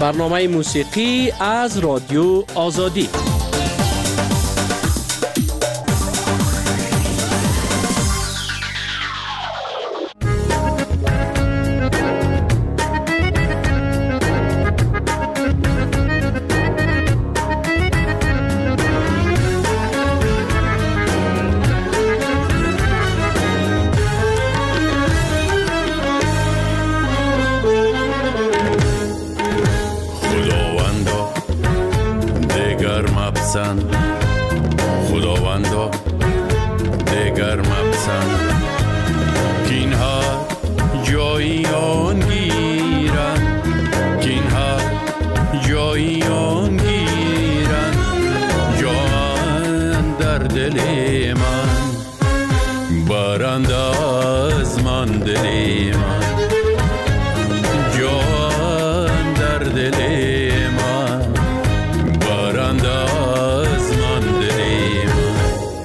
برنامه موسیقی از رادیو آزادی. خداوندا دیگر مپسند که اینها جایی آن گیرن، که اینها جایی آن گیرن، جان در دل من برند از من دل من، جان در دل من برند از من دل من.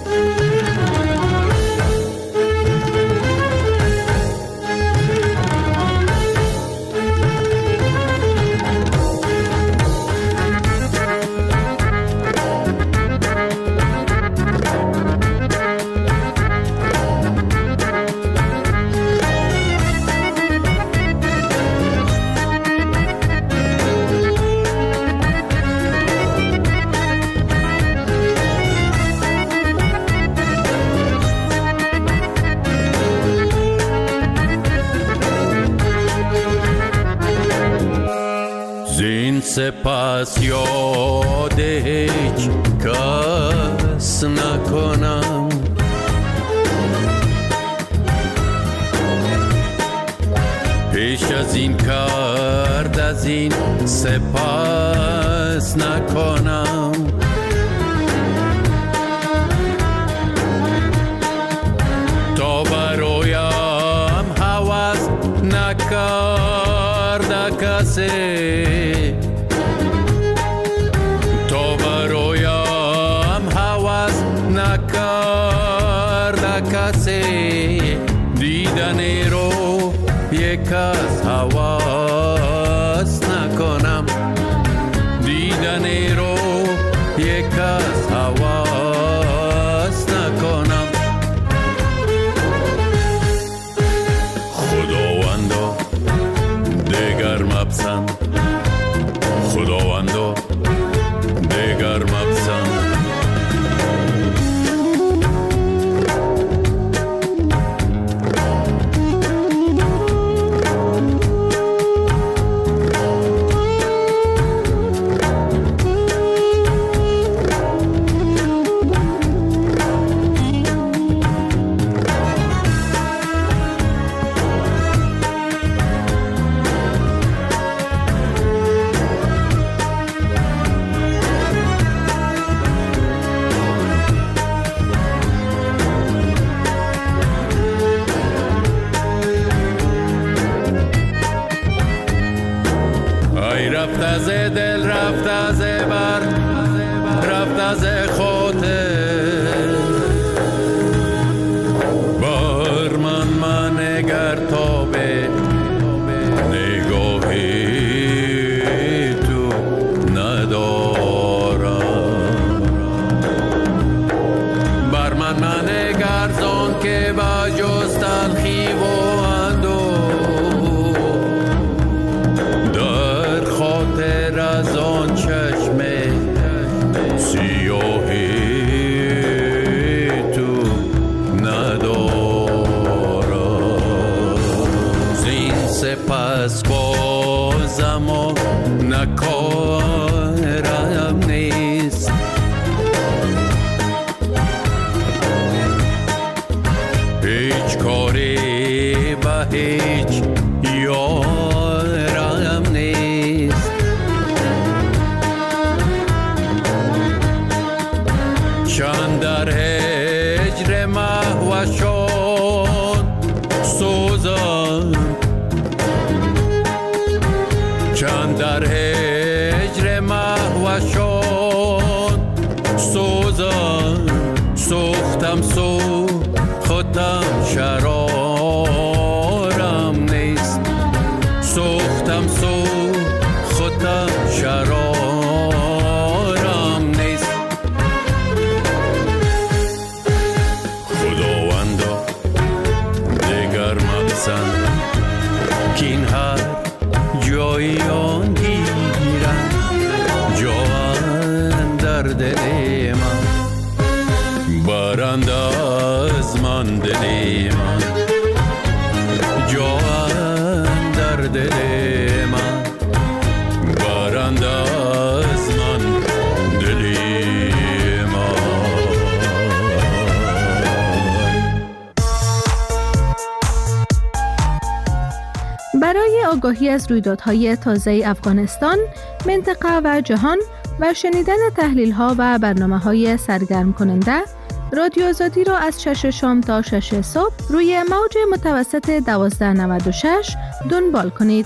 سپس یاد هیچ کس نکنم، پیش از این کرد از این سپس نکنم، تا برایم هوس نکرد کسی، دیدنی رو یک از هواس نکنم، دیدنی رو یک از هواس نکنم. خداوندا دیگر مپسند، خداوندا دیگر مپسند. رفت از دل، رفت از بر، رفت از خاطر، بر من نگر تا به نگاهی تو ندارم، بر من نگر زان که با جز تلخی و از آن چشم سیاهی تو ندارم، زین سپس بازم و نکارم نیست، هیچ کاری به هیچ یارم نیست، چند در هجر مهوشان سوزم، چند در هجر مهوشان سوزم، سوختم سوختم شرارم نیست، سوختم سوختم آگاهی از رویدادهای تازه افغانستان، منطقه و جهان و شنیدن تحلیل‌ها و برنامه‌های سرگرم کننده، رادیو آزادی را از 6 شام تا 6 صبح روی موج متوسط 1296 دنبال کنید.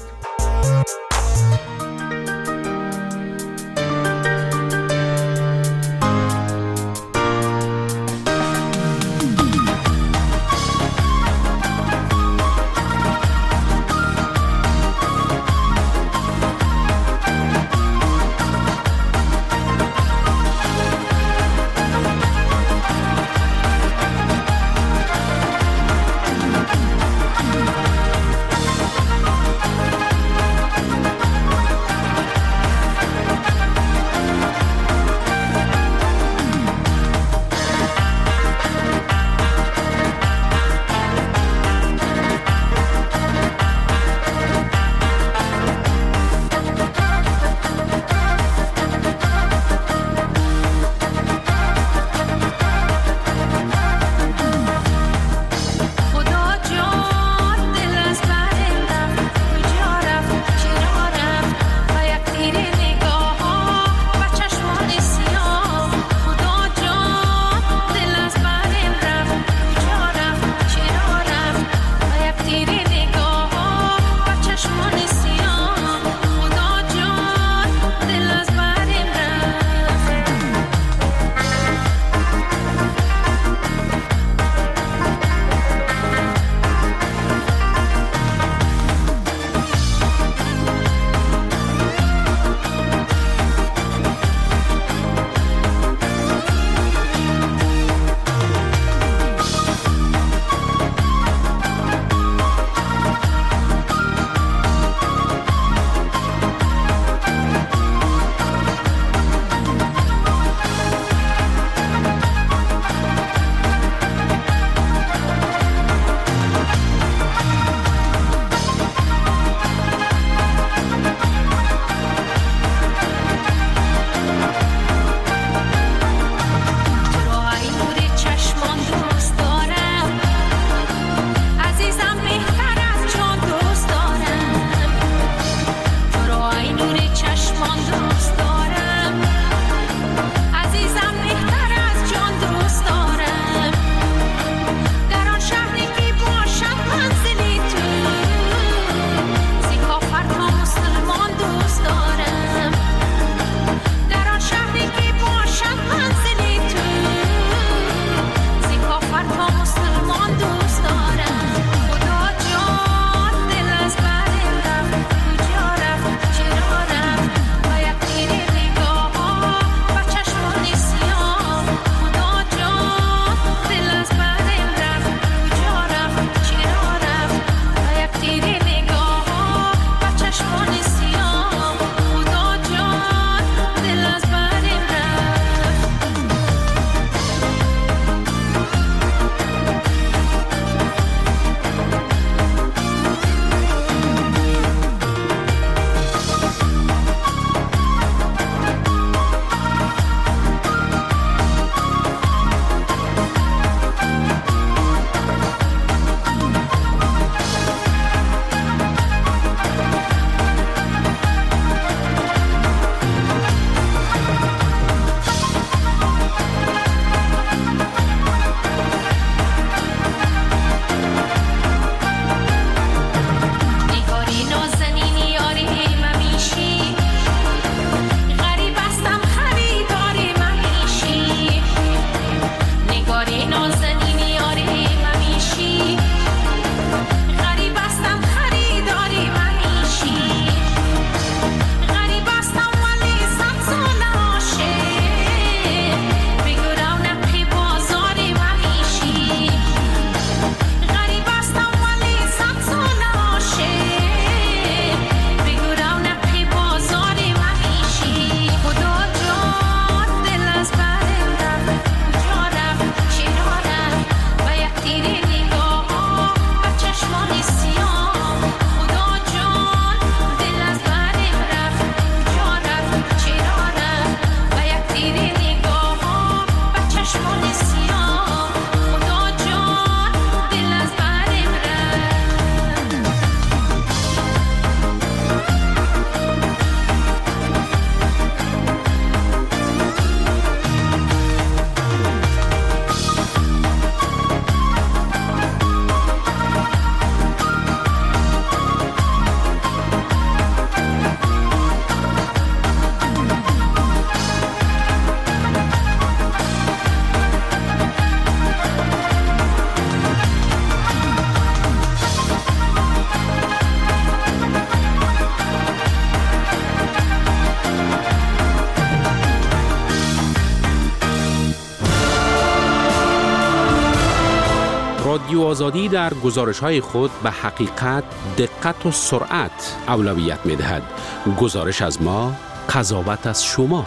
رادیو آزادی در گزارش‌های خود به حقیقت، دقت و سرعت اولویت می‌دهد. گزارش از ما، قضاوت از شما.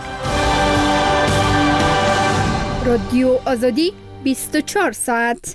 رادیو آزادی 24 ساعت.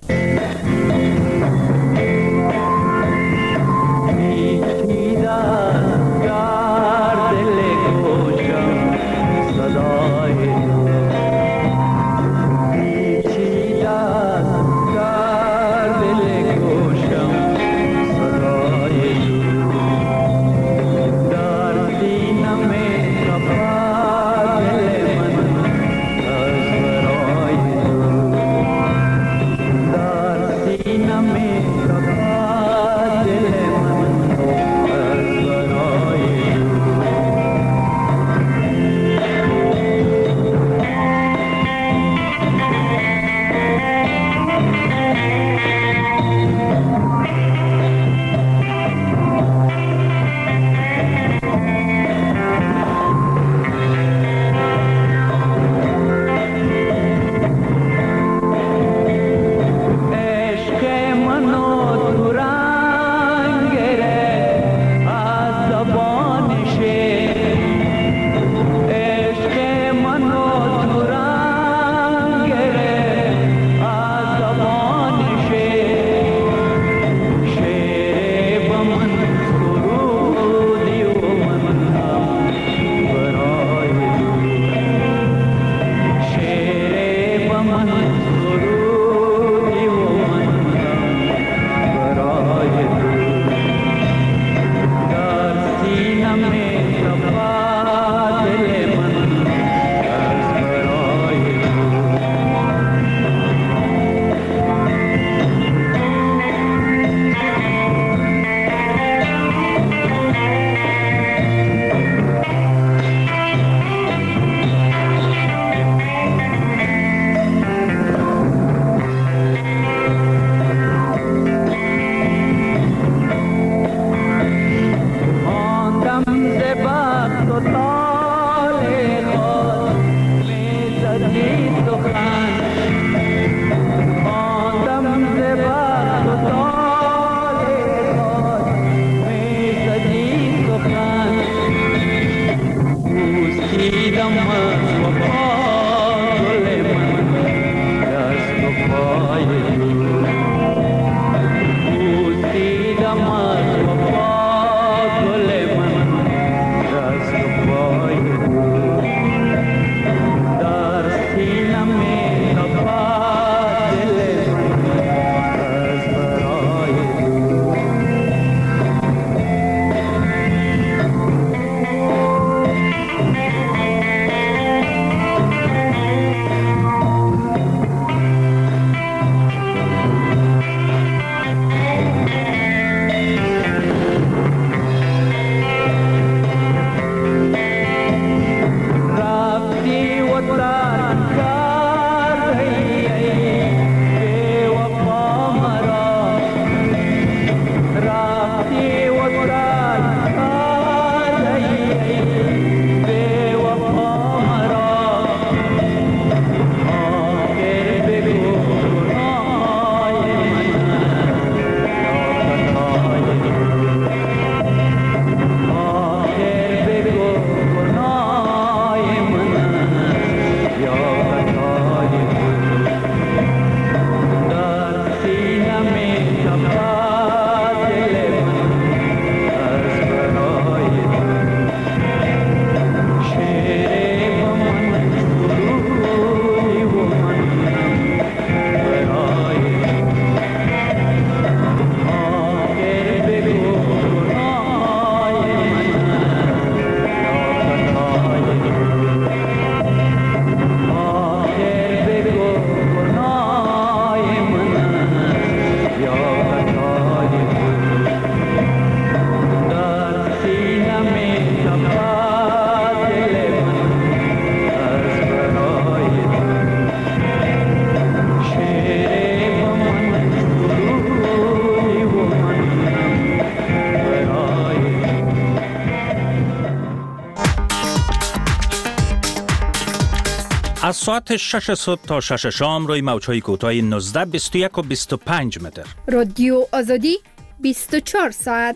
ساعت 6 صبح تا 6 شام روی موج‌های کوتاه 19 21 و 25 متر. رادیو آزادی 24 ساعت.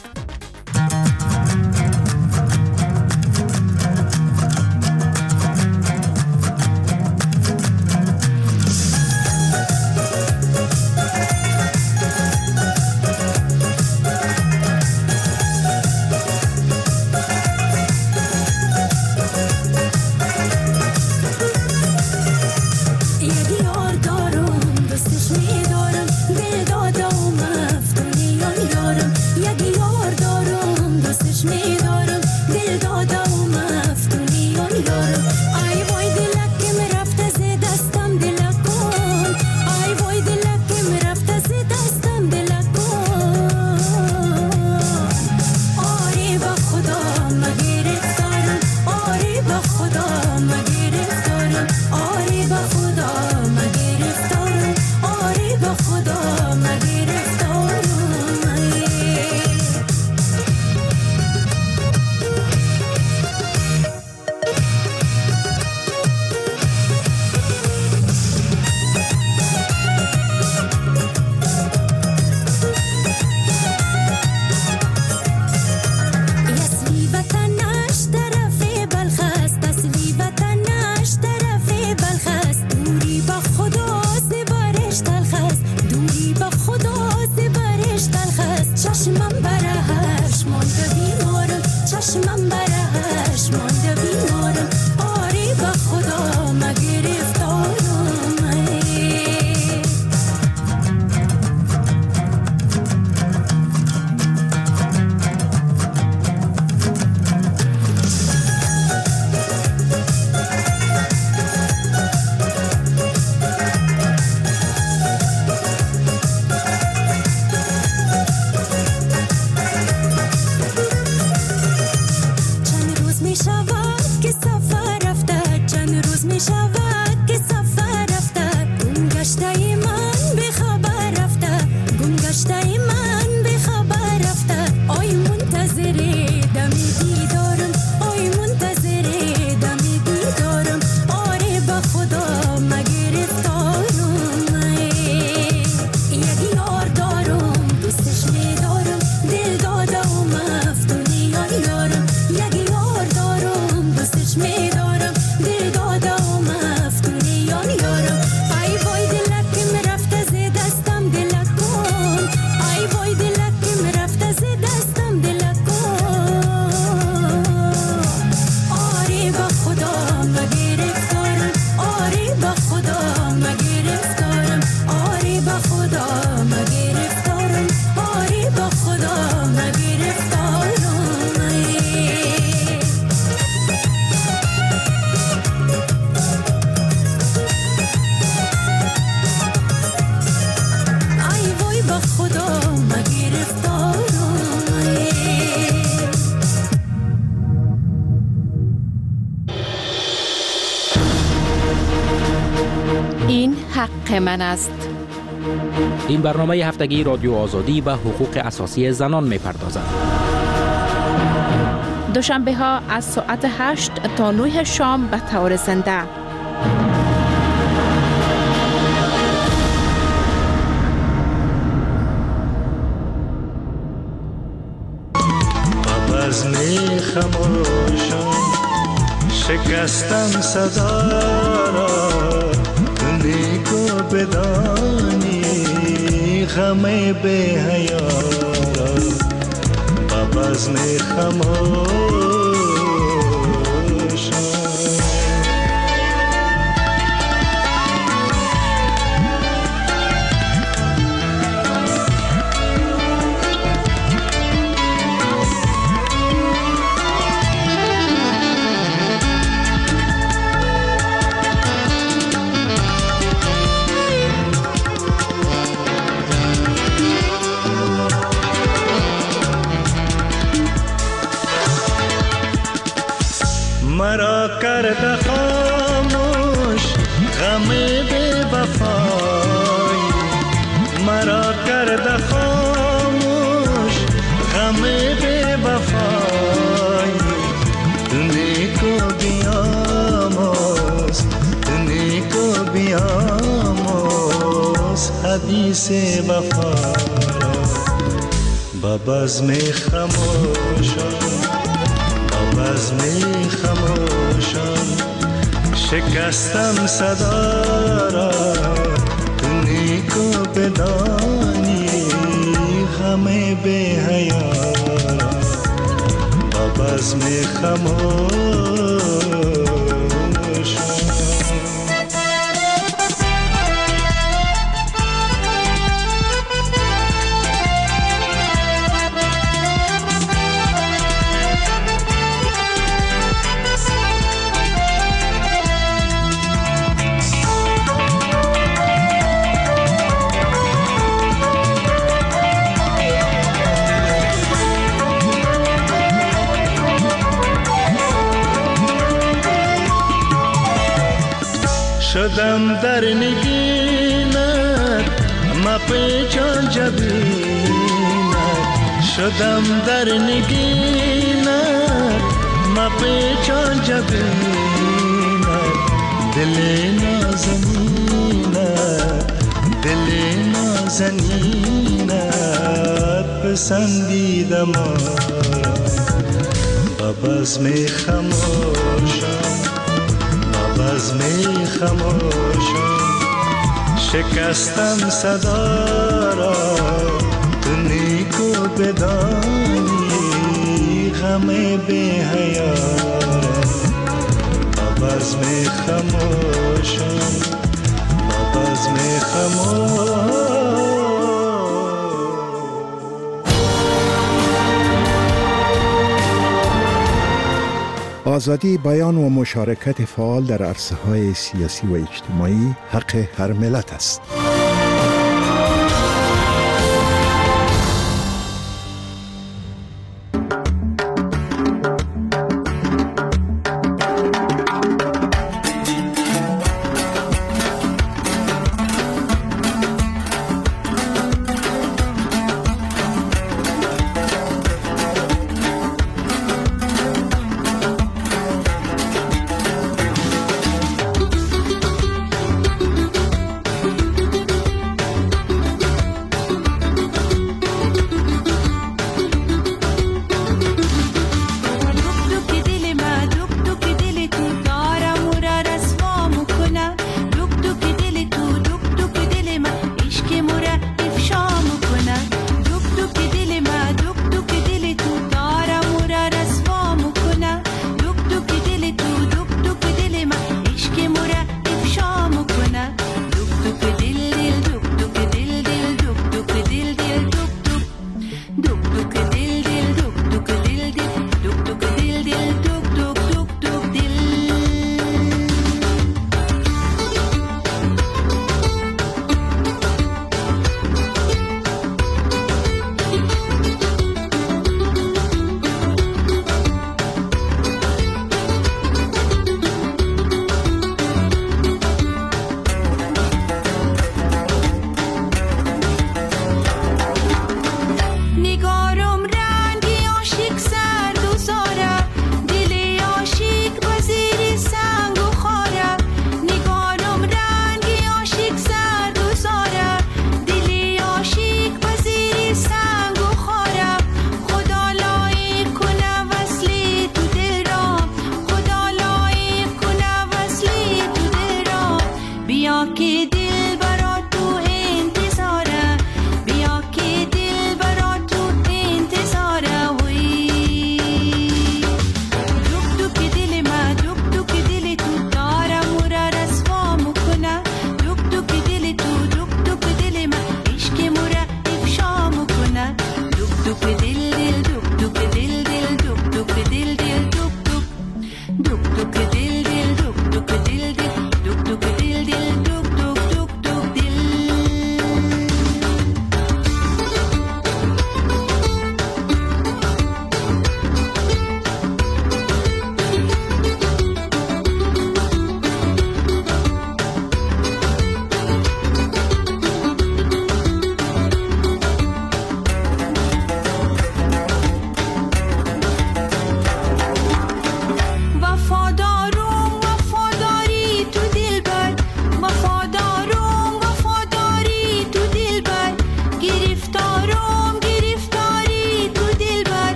حق من است. این برنامه هفتگی رادیو آزادی به حقوق اساسی زنان می‌پردازد. دوشنبه ها از ساعت 8 تا 9 شام به طور زنده. بزم خموشان شکستم صدا را، نیکو بدانی غم به حیا را. بزم خموشان مرا کرده خاموش غم بی وفای، مرا کرده خاموش غم بی وفای. نیکو بیاموز باز حدیث وفا با بزم خموشان با بزم خموشان شکستم صدا را تو نیکو بدانی غم به حیا با بزم خموشان شدم در نگینت ما پیچان جبینت شدم در نگینت ما پیچان جبینت دل نازنینت دل نازنینت پسندیدم با بزم خموشان بزم خموشان شکستم صدا را تو نیکو بدانی غم به حیا با بزم خموشان با بزم خموشان آزادی بیان و مشارکت فعال در عرصه‌های سیاسی و اجتماعی حق هر ملت است.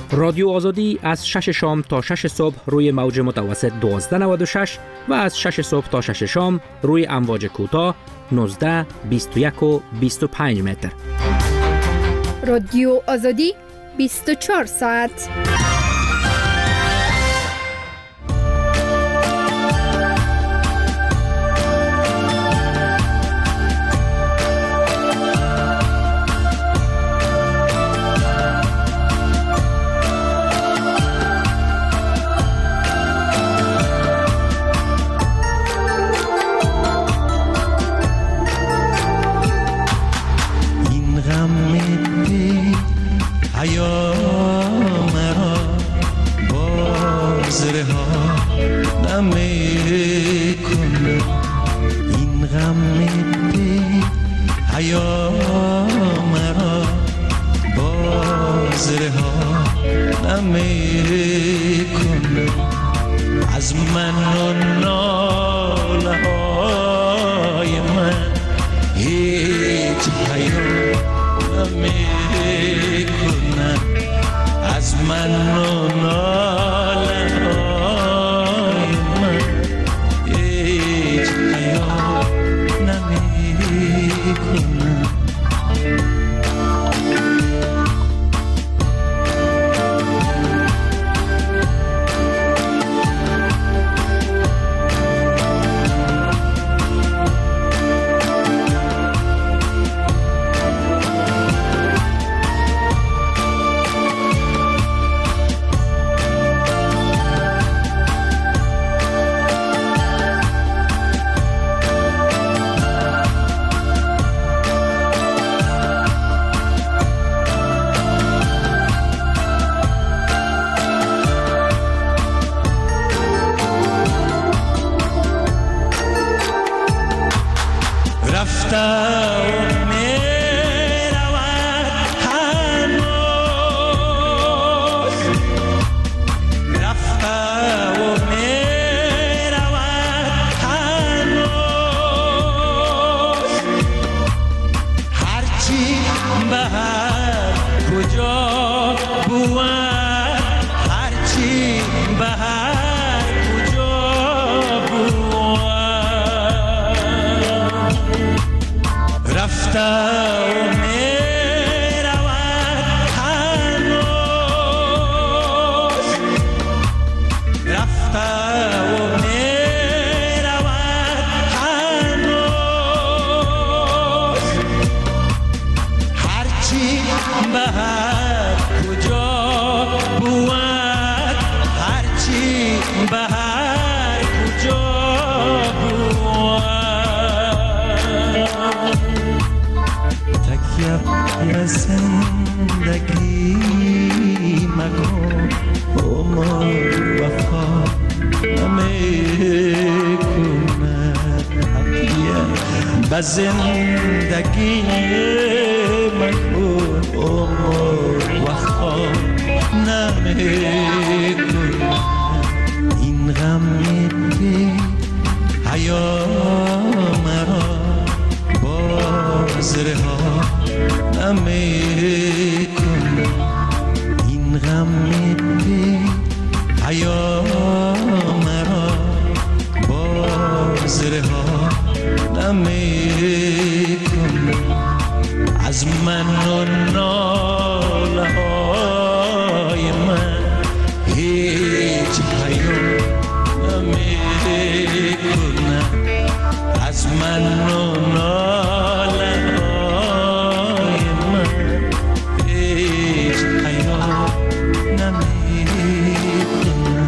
رادیو آزادی از 6 شام تا 6 صبح روی موج متوسط 1296 و از 6 صبح تا 6 شام روی امواج کوتاه 19، 21 و 25 متر. رادیو آزادی 24 ساعت. از من و ناله های من هیچ پیام نمی کنن. از من و ناله های من هیچ پیام نمی کنن. زندگی مکن عمر وفا نمیکنم. این غم بی حیا مرا باز رها نمیکنم. این غم بی حیا مرا باز رها نمیکنم. از من و ناله های من هیچ حیا نمیکنم. از من و ناله های من هیچ حیا نمیکنم.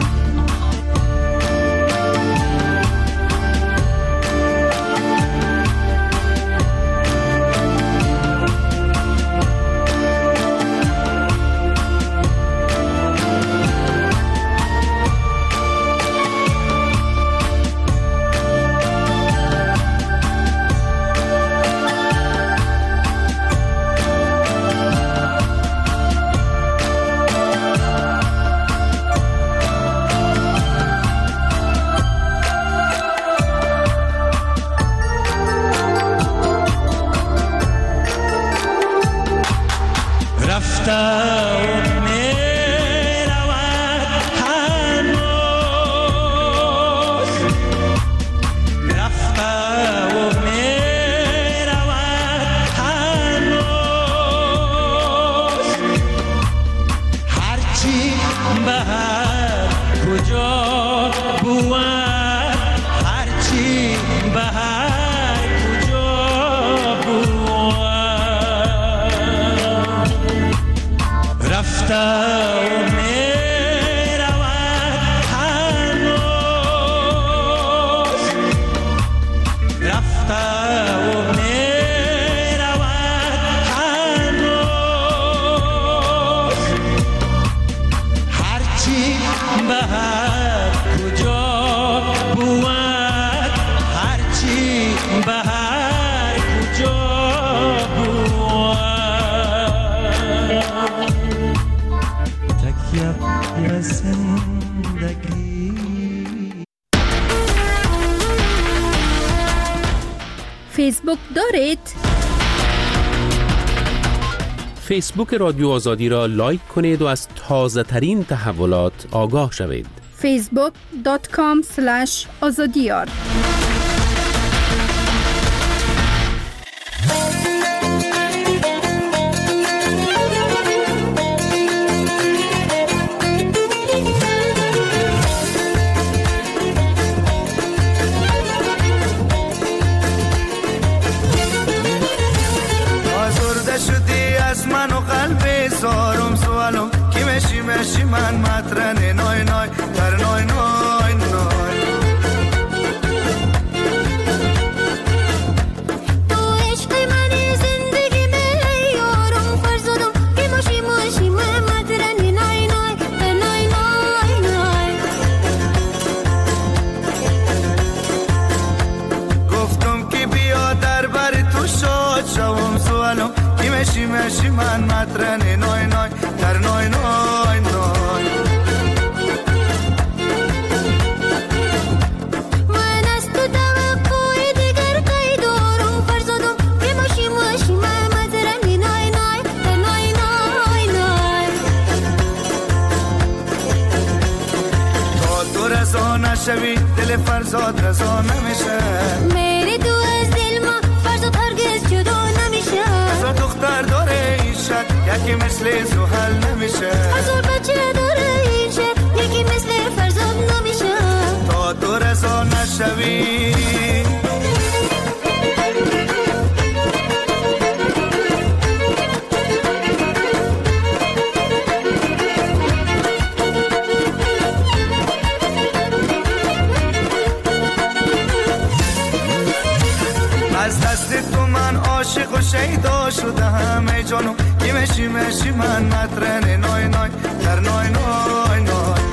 هرچی بهر کجا بود، هرچی بهر کجا بود، رفته و می رود هنوز، رفته و می رود هنوز، هرچی بهر کجا بود، هرچی بهر کجا بود، تکیه به زندگی. فیسبوک دارید؟ فیسبوک رادیو آزادی را لایک کنید و از تازه ترین تحولات آگاه شوید. facebook.com/azadiyar آزرده شدی از من و قلب زارم سوالم کی مشی من مطرن نای نای در نای نای نای. تو عشق منی زندگی می یارم فرزادم کی مشی من مطرن نای نای در نای نای نای. گفتم که بیا در بر تو شاد شوم سوالم کی مشی من مطرن نای نای در نای نای نای. من از تو توقع دیگر قید دارم فرزادم کی مشی من مطرن نای نای در نای نای نای. تا تو رضا نشوی دل فرزاد رضا نمیشه، میری تو از دل ما فرزاد هرگز جدا نمیشه. هزار دختر داره این شهر یکی مثل زحل نمیشه، هزار بچه داره این شهر یکی مثل فرزاد نمیشه. تا تو رضا نشوی از دست تو من عاشق و شیدا شدم ای جانو کی مشی من مطرن نای نای در نای نای نای.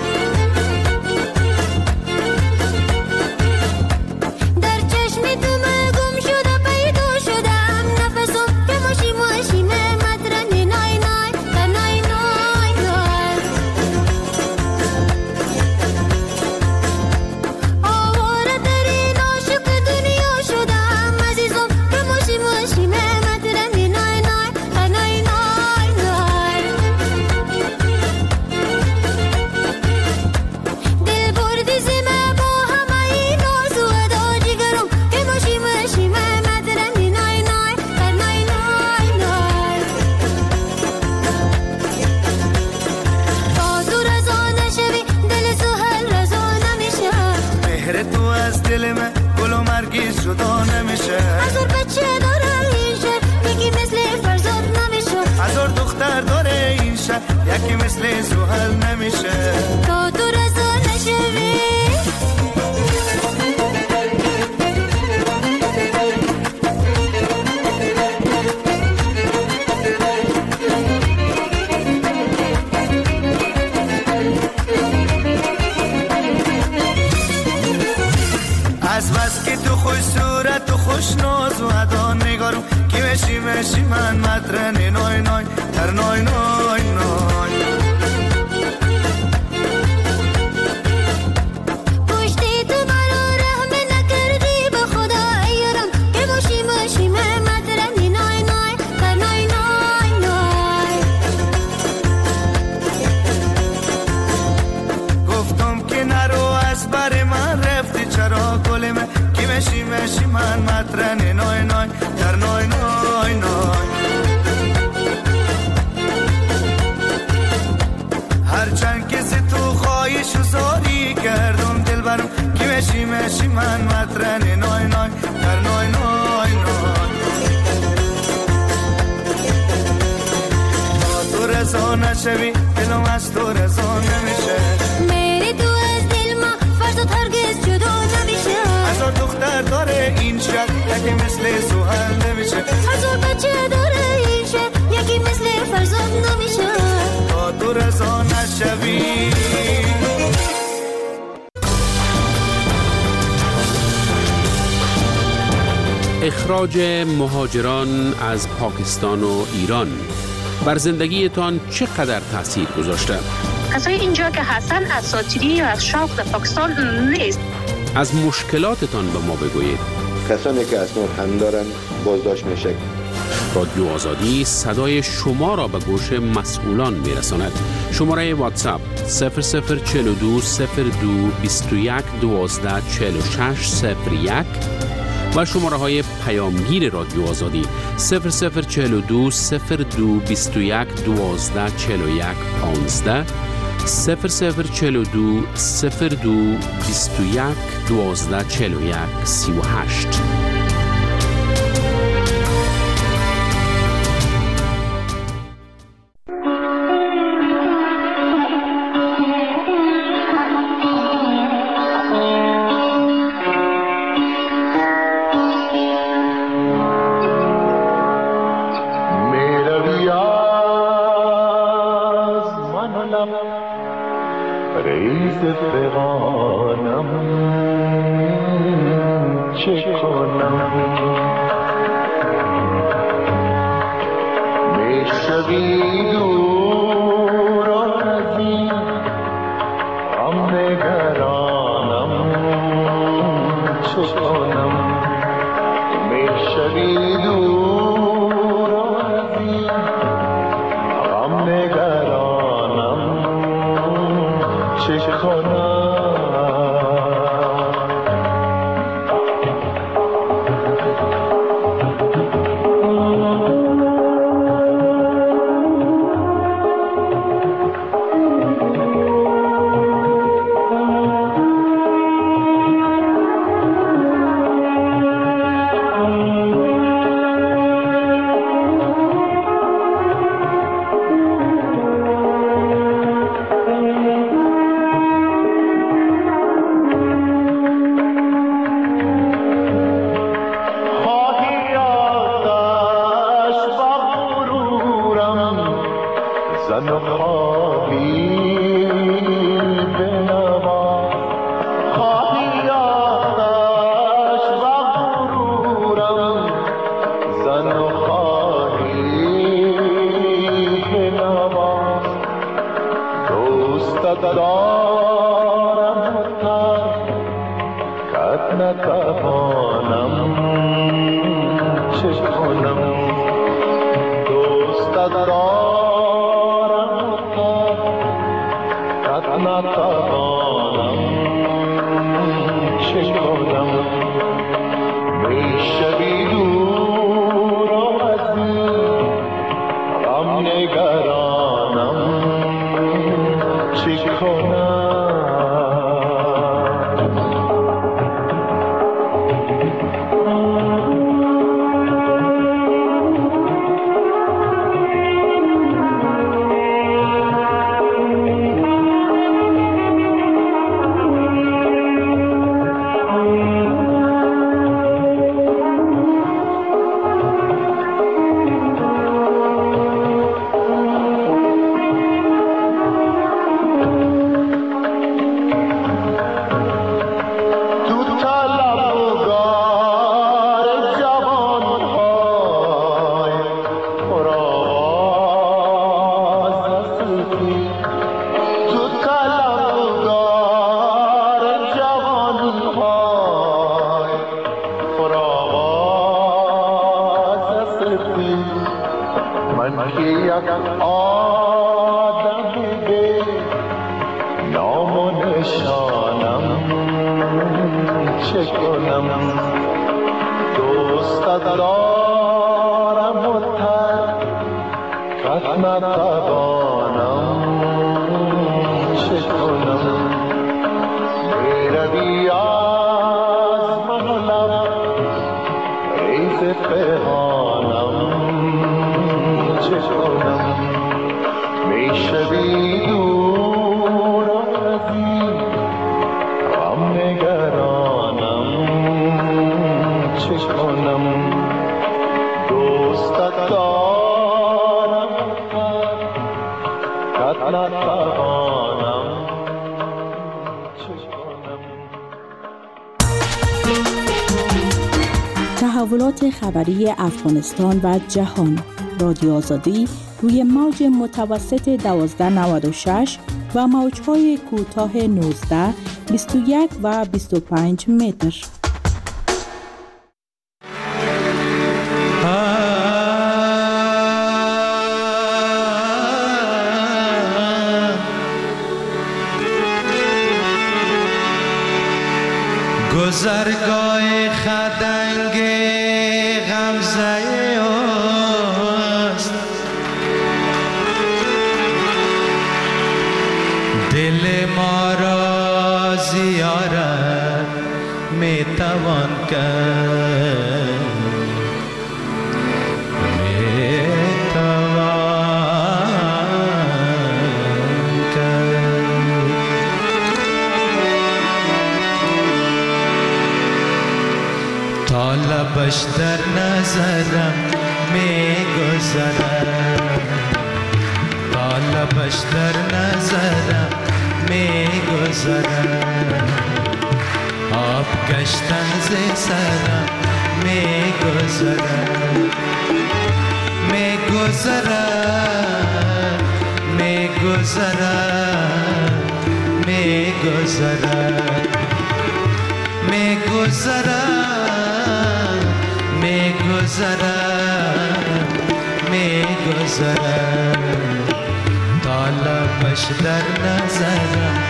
در چشم تو من گم شده پیدا شدم نفسم که مشی من مطرن نای نای در نای نای نای. آواره ترین عاشق دنیا شدم عزیزم که مشی من مطرن نای نای در نای نای نای. دل بردی زمه با همه این ناز و ادا جگرم که مشی من مطرن نای نای در نای نای نای. تا تو رضا نشوی دل سهل رضا نمیشه، مهر تو از دل من گل و مرگیز جدا نمیشه. هزار بچه داره این شهر یکی مثل فرزاد نمیشه، هزار دختر داره این شهر یکی مثل زحل نمیشه. تا تو رضا نشوی از بس که تو خوش صورت و خوش ناز و ادا نگارم کی مشی من مطرن نای نای در نای نای نای. پشتی تو مرا رحم نکردی به خدا ایارم که مشی من مطرن نای نای در نای نای نای. گفتم که نرو از بر من رفتی چرا گل من کی مشی من مطرن نای نای در نای نای نای. هرچند که تو خواهش و زاری کردم دل برم که مشی من مطرن نای نای در نای نای نای تو رضا نشوی دلم از تو رضا نمیشه میری تو از دل ما فرزاد هرگز جدا نمیشه هزار دختر داره این شهر یکی مثل سوهر نمیشه هزار بچه داره این شهر یکی مثل فرزاد نمیشه تا تو رضا نشوی اخراج مهاجران از پاکستان و ایران بر زندگیتان چقدر تاثیر گذاشته؟ کسای اینجا که هستن اساطیری یا از شوق در پاکستان نیست. از مشکلاتتان به ما بگویید. کسانی که اسناد هم دارن بازداشت میشه. رادیو آزادی صدای شما را به گوش مسئولان میرساند. شماره واتساپ 0042 02 21 12 46 01 و شماره های پیامگیر رادیو آزادی 0042 02 21 12 41 15 0042 02 21 12 41 38. نتوانم توانم تحولات خبری افغانستان و جهان. رادیو آزادی روی موج متوسط 1296 و موج‌های کوتاه 19، 21 و 25 متر. گذرگاه خدنگ غمزه است، دل ما را زیارت میتوان کرد، لبش در نظرم می گذرد، تا لبش در نظرم می گذرد، آب گشتن ز سرم می گذرد، می گذرد، می گذرد، می گذرد، می گذرد، می گذرد، می گذرد، تا لبش در نظرم.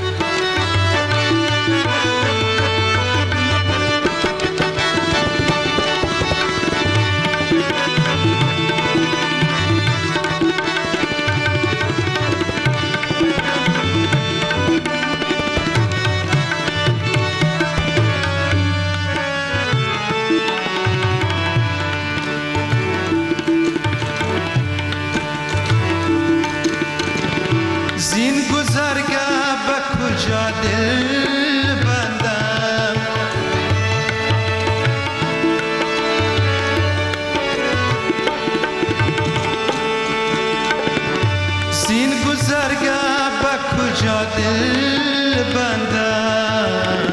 زین گذرگاه به کجا دل بندم، زین گذرگاه به کجا دل بندم،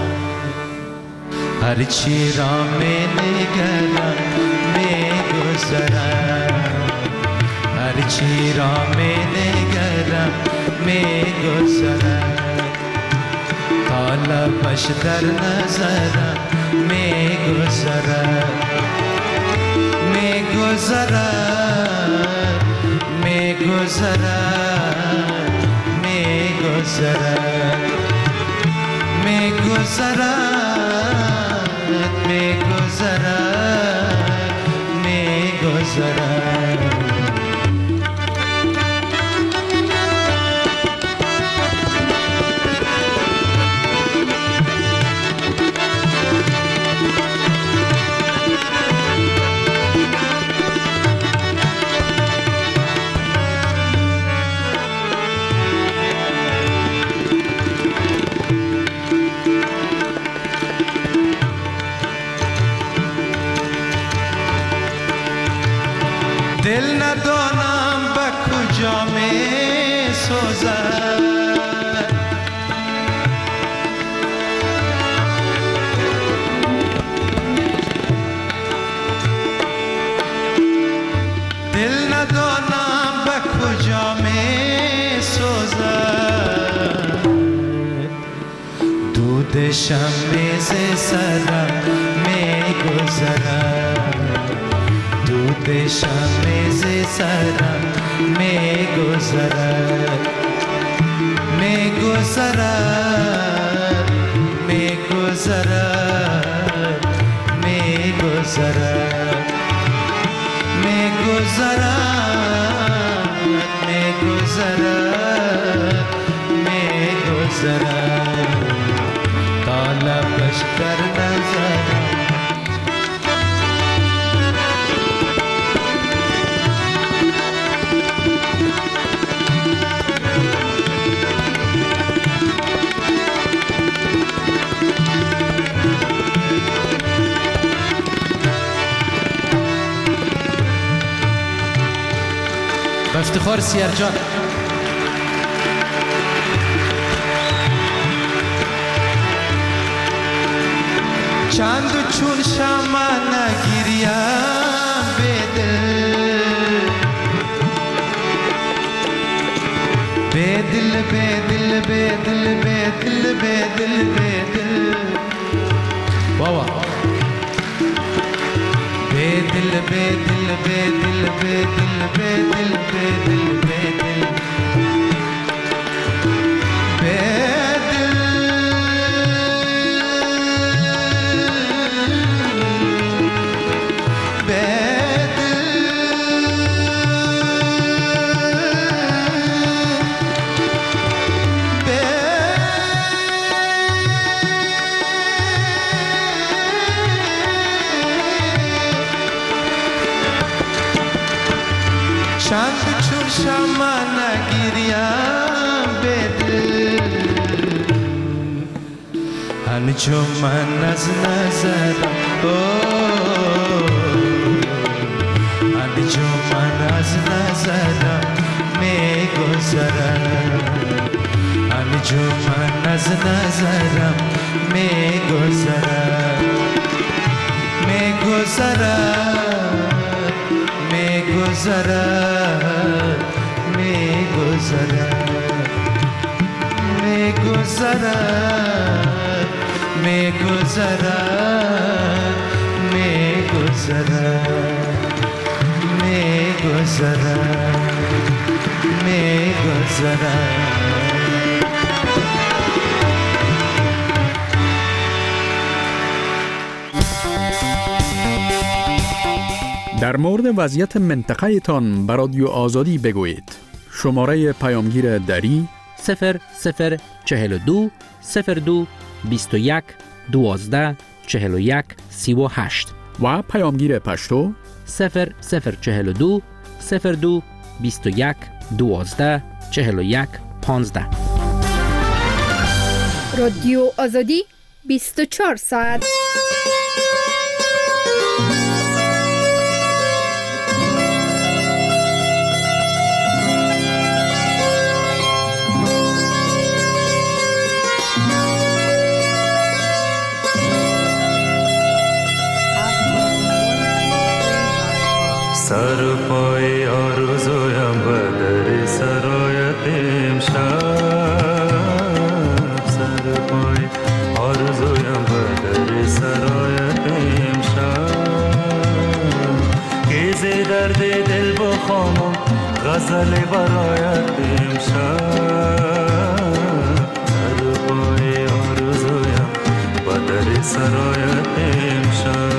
هر چی را می نگرم می گذرم، هر چی را می نگرم می گذرد، تا لبش در نظرم می گذرد، می گذرد، می گذرد، می گذرد، می گذرد، می گذرد، می گذرد. دل ندانم به کجا می سوزد، دل ندانم به کجا می سوزد، دود شمع ز سرم می گذرد، دود شمع ز سرم می گذرد، می گذرد، می گذرد، می گذرد، می گذرد، می گذرد، می گذرد، تا لبش در نظرم. با افتخار سیرجان چند چون شمع نگیریم به دل به دل به دل به دل به دل به دل بابا به دل به دل به دل به دل به دل به دل به دل چند چون شمع نگیریم به دل انجام من از نظرم انجام من از نظرم میگذرم انجام من از نظرم میگذرم میگذرم میگذرد میگذرد میگذرد میگذرد میگذرد میگذرد میگذرد در مورد وضعیت منطقه تان بر رادیو آزادی بگویید. شماره پیامگیر دری 0042 02 21 12 41 38 و پیامگیر پشتو 0042 02 21 12 41 15. رادیو آزادی 24 ساعت. سر پای آرزویم به در سرایت امشب سر پای آرزویم به در سرایت امشب که ز درد دل بخوانم غزل برایت امشب سر پای آرزویم به در سرایت امشب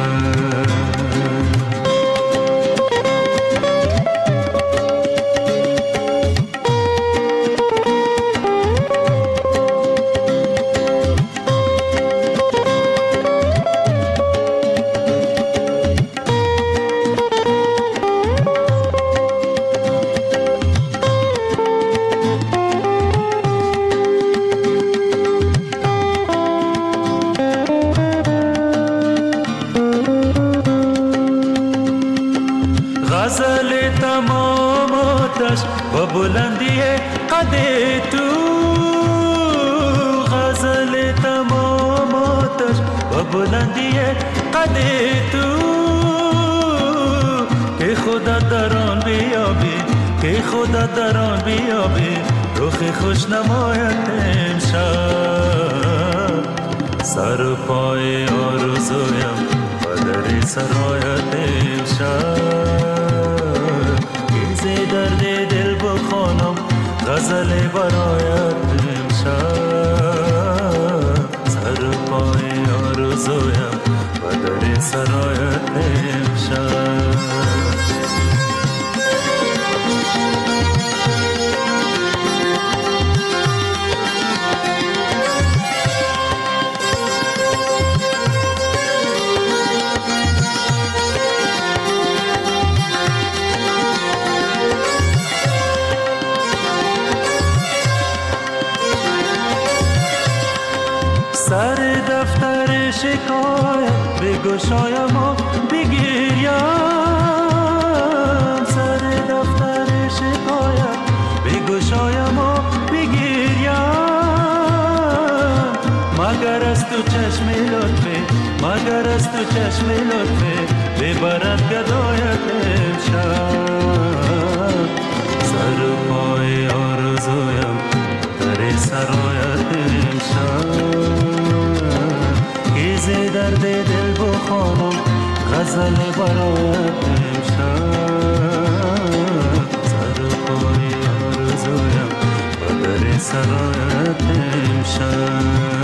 و بلندی قد تو غزل تمام آتش و بلندی قد تو که خدا در آن بیابی که خدا در آن بیابی رخ خوش نمایت امشب سر پای آرزویم و در سرایت امشب درد دل بخوانم غزل برایت امشب سر پای آرزویم و در سرایت امشب سر دفتر شکایت بگشایم و بگیریم سر دفتر شکایت بگشایم و بگیریم مگر از تو چشم لطفی مگر از تو چشم لطفه ببرد گدایت امشب سر پای آرزویم در سرایت امشب گیزه درد دل بخوانم غزل برایت امشب سر پای آرزویم در سرایت امشب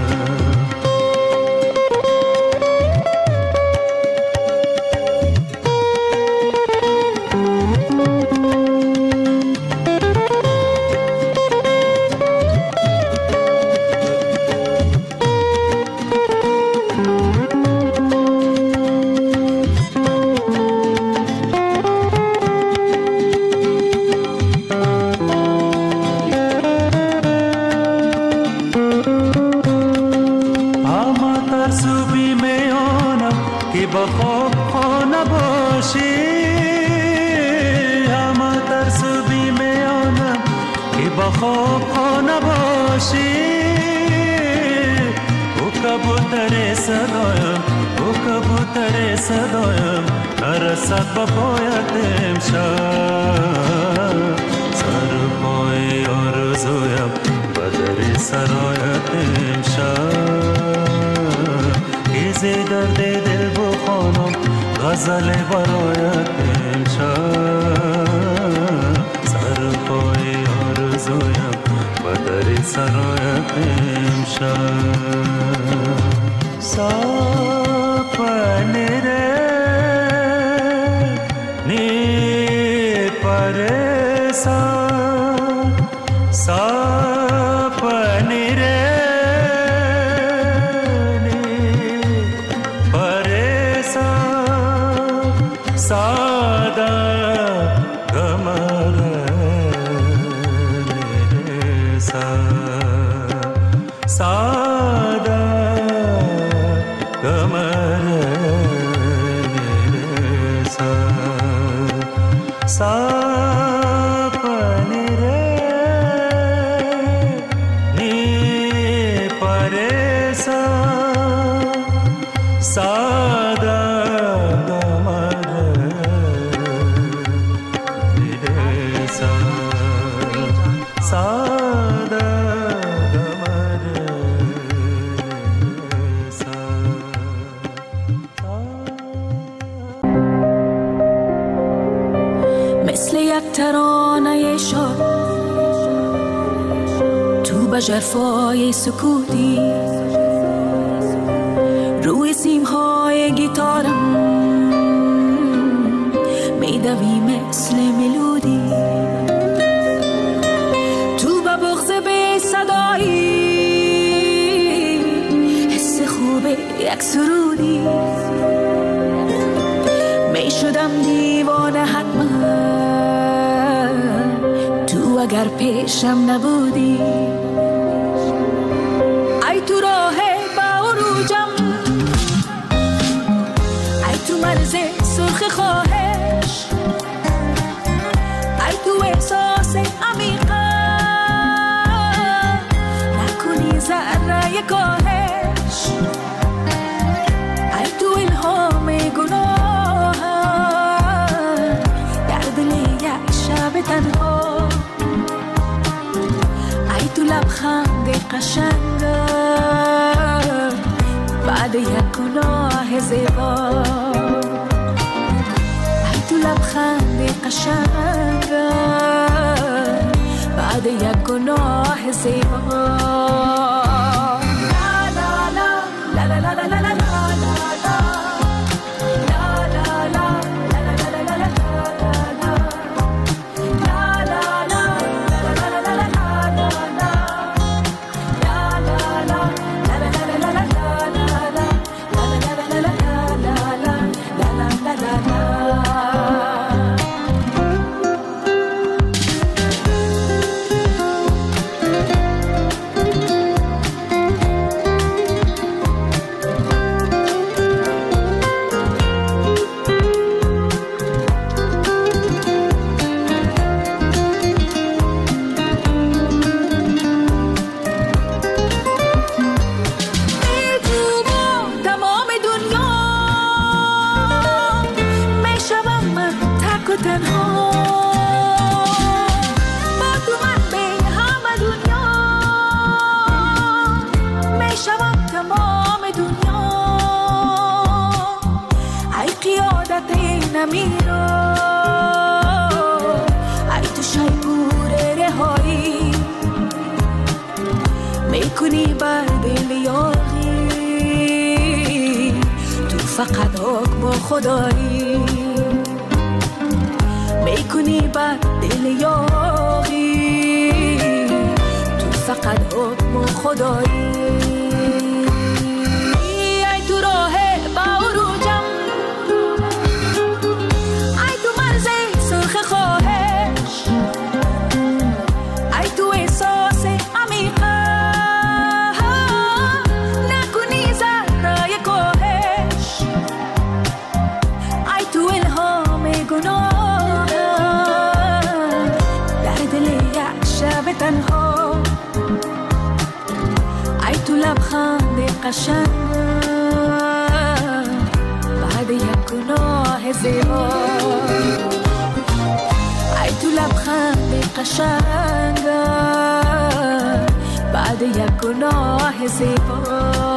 صدایم نرسد با پایت امشب سر پای آرزویم و در سرایت امشب گیزه درد دل بخوانم غزل برایت امشب سر پای آرزویم و در سرایت امشب sapne re ni paresan sapne re ni paresan sada gamare sa sada sapne re ni paresan sada gamare sa sada مثل یک ترانه شاد تو به ژرفای سکوتی روی سیمهای گیتارم میدوی مثل ملودی تو به بغض بی صدایی حس خوب یک سرودی می شدم دیوانه حتما تو اگر پیشم نبودی ای تو راه با عروجم ای تو مرز سرخ خواهش ای تو احساس عمیقم نکنی ذره کاهش ای تو الهام گناه در دل یک شب تنها ای تو لبخند قشنگم بعد یک گناه زیبا ای تو لبخند قشنگم بعد یک گناه زیبا نمیرو ای تو شیپور رهایی میکنی بر دل یاغی تو فقط حکم خدایی میکنی بر دل یاغی تو فقط حکم خدایی ای تو راه باروجم ای تو مرز سرخ خواهش ای تو احساس عمیقم نکنی ذره کاهش ای تو الهام گناه در دل یک شب تنها ای تو لبخند قشنگ بعد یک گناه زیبا ای تو لبخند قشنگ بعد یک گناه زیبا